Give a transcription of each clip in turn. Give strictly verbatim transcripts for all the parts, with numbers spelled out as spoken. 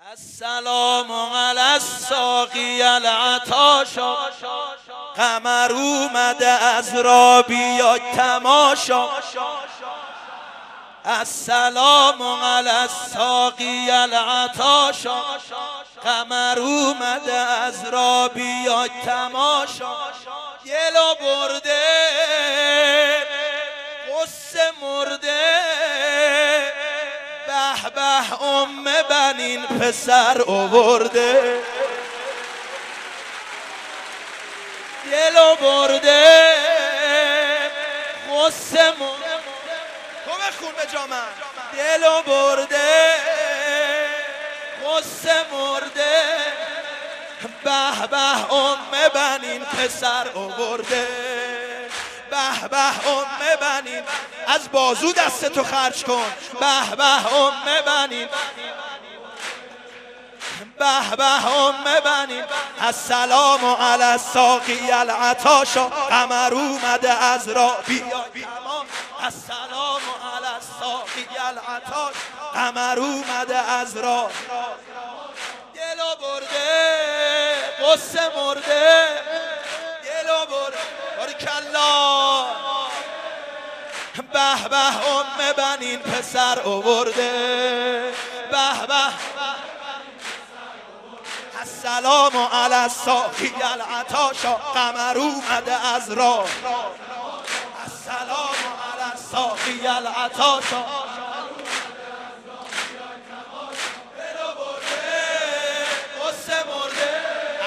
السلام علی الساقی العطاشا، قمر اومده از را بیاد تماشا. السلام علی الساقی العطاشا، قمر اومده از را بیاد تماشا. گلو برده قصه مرده، به به ام بنین پسر آورده. دلو برده قصه مرده، تو بخون به جا من. دلو برده قصه مرده، به به ام بنین پسر آورده. به به ام بنین، از بازو دستتو خرج کن. به به ام بنین، به به ام بنین. السلام علی الساقی العطاشا، قمر اومده از را بیاد تمام. السلام علی الساقی العطاشا، قمر اومده از را. دلو برده قصه مرده، دلو برده. باریکالله. به به ام بنین پسر آورده. به به. السلام علی الساقی العطاشا، قمر اومده از را. السلام علی الساقی العطاشا، دلو برده قصه مرده.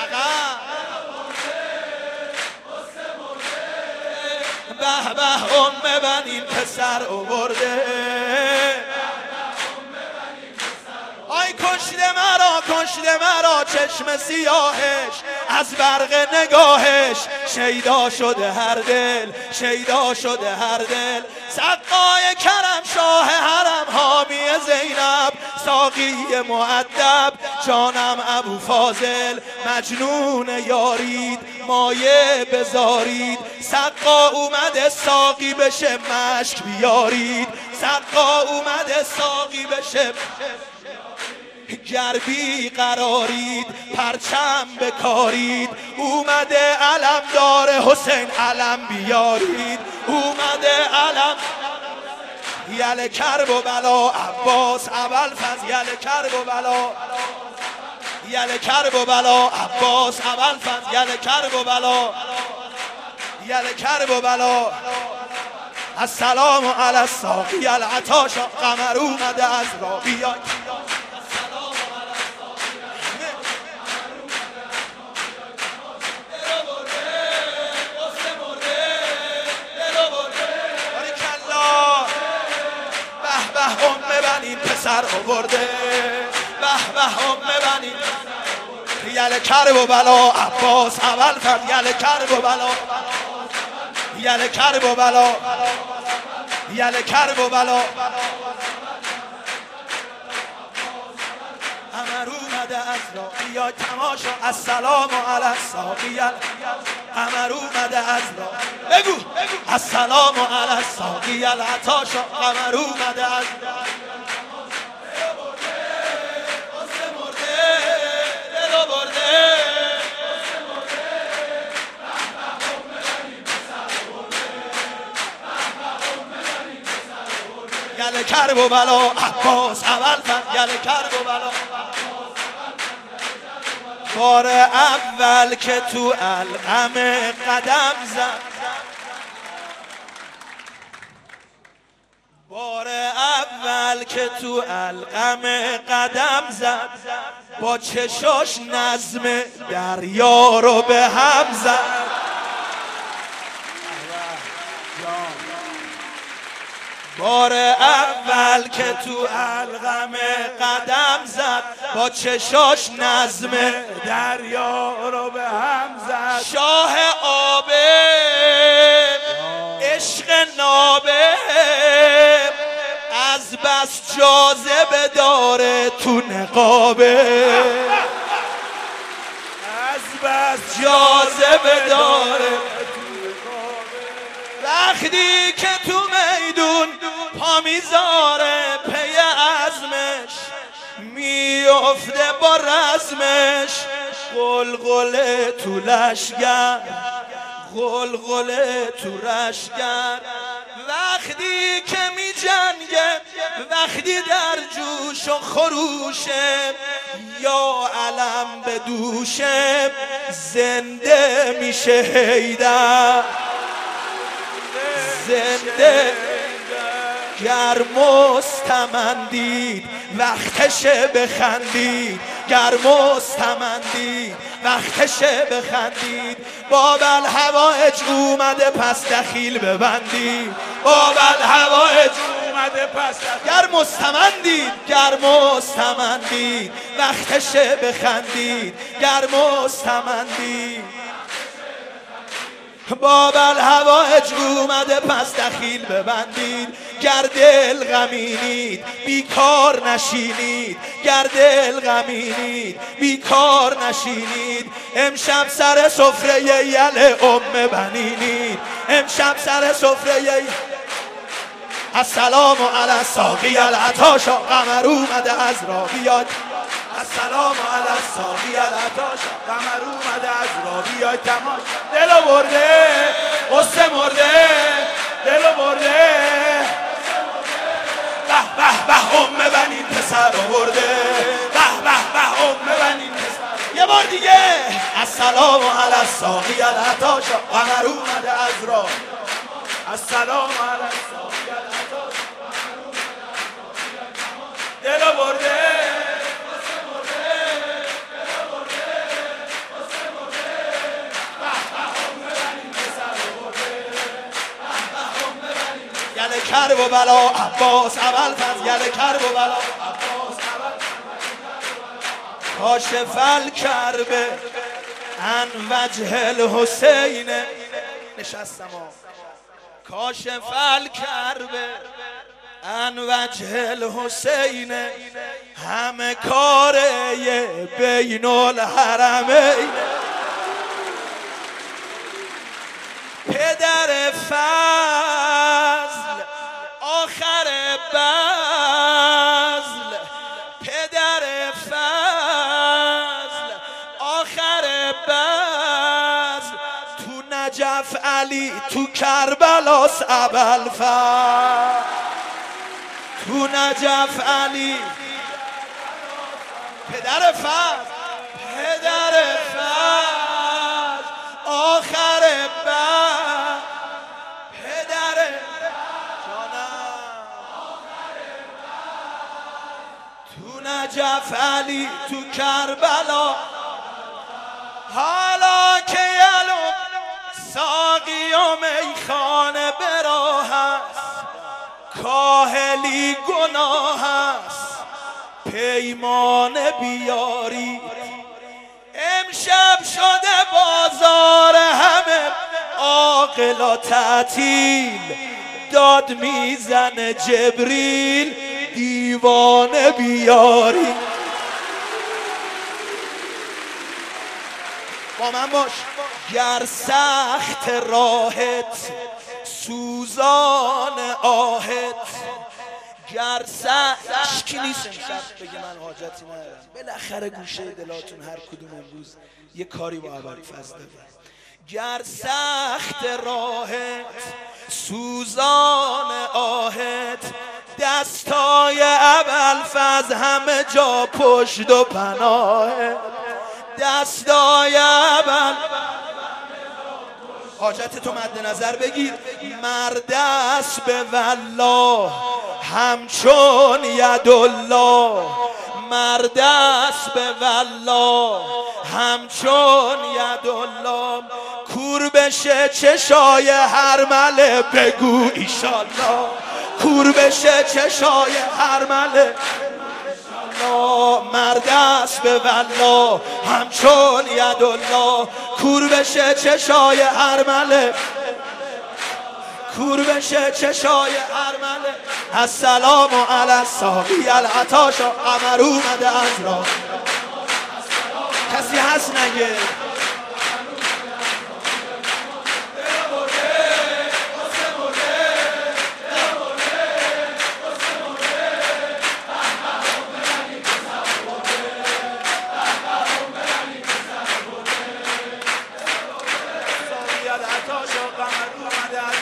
به به ام بنین پسر آورده. آی کشته مرا کشته مرا چشم سیاهش، از برق نگاهش شیدا شده هر دل، شیدا شده هر دل. سقای کرم شاه حرم حامی زینب، ساقی مؤدب جانم ابو فاضل. مجنون یارید مایه بزارید، سقا اومده ساقی بشه مشک بیارید. سقا اومده ساقی بشه، گر بی قرارید پرچم بکارید. اومده علم دار حسین علم بیارید. اومده علم یل کرب و بلا عباس ابوالفضل. یل کرب و بلا یل کرب و بلا عباس ابوالفضل. یل کرب و بلا یل کرب و بلا. السلام علی الساقی العطاشا، قمر اومده از را بیاد. ام بنین پسر آورده. به به ام بنین. یل کرب و بلا عباس ابوالفضل. یل کرب و بلا یل کرب و بلا یل کرب و بلا. قمر اومده از را بیاد تماشا. السلام علی الساقی، قمر اومده از را. بگو السلام علی الساقی العطاشا، قمر اومده از را. قصه مرده دلو برده. یل کرب و بلا عباس ابوالفضل. یل کرب و بلا. بار اول که تو القم قدم زد، بار اول که تو القم قدم زد، با چشاش نظم دریا رو به هم زد. بار اول که تو القم قدم زد، با چشاش نظم دریا رو به هم زد. شاه آبه عشق نابه، از بس جاذبه داره تو نقابه. از بس جاذبه داره وقتی که تو میدون پا میذاره پی عزمش. میفته با رزمش غلغله تو لشگر، غلغله تو لشگر. وقتی که می جنگه، وقتی در جوش و خروشه، یا علم به دوشه زنده میشه حیدر، زنده. گر مستمندید وقتشه بخندید، گر مستمندید وقتشه بخندید. باب الهوایج اومده پس دخیل ببندید، باب الهوایج اومده پس دخیل. گر مستمندید، گر مستمندید وقتشه بخندید، گر مستمندید. باب الهوایج اومده پس دخیل ببندید. گر دل غمینید بیکار نشینید، گر دل غمینید بیکار نشینید. امشب سر سفره یل ام بنینید، امشب سر سفره یل. السلام علی الساقی العطاشا، قمر اومده از را بیاد. السلام علی الساقی العطاشا، قمر اومده از را بیاد. تماش دلو برده قصه مرده، دلو برده. به به به ام بنین پسر آورده، به به به ام بنین پسر. یه بار دیگه السلام علی الساقی العطاشا، قمر اومده از را. السلام علی الساقی العطاشا، قمر اومده از را بیاد. تماش دلو برده یل کرب و بلا عباس اول فز، یل کرب و بلا عباس اول. کاشف الکرب عن وجه الحسین، نشستم ها. کاشف الکرب عن وجه الحسین، همه کاره بین الحرمین. پدر فضل آخر بزل، پدر فضل آخر بزل. تو نجف علی تو کربلاس ابوالفضل، تو نجف علی پدر فضل، پدر فضل آخر بزل، پدر تو نجف علی تو کربلا. حالا که یلو ساقی و میخانه براه است، کاهلی گناه است پیمان بیاری. امشب شده بازار همه عاقلا تعطیل، داد میزنه جبریل دیوانه بیاری. با من باش. گر سخت راهت سوزان آهت، گر سخت اشکی نیست امشب بگه من حاجتی ندارم. بالاخره گوشه دلاتون هر کدوم امروز یه کاری با ابوالفضل داره. گر سخت راهت سوزان آهت، دستای ابوالفضل همه جا پشت و پناهت. دستای ابوالفضل حاجت تو مد نظر بگیر. مرد است به والله همچون یدالله، مرد است به والله همچون یدالله. کور بشه چشای هر مله بگو ایشالله، کور بشه چشای هر مله. مرد است به والله همچون یدالله، کور بشه چشای هر مله، کور بشه چشای هر مله. السلام علی الساقی العطاشا، قمر اومده از راه. کسی هست نگه؟ تا شو قمر اومده از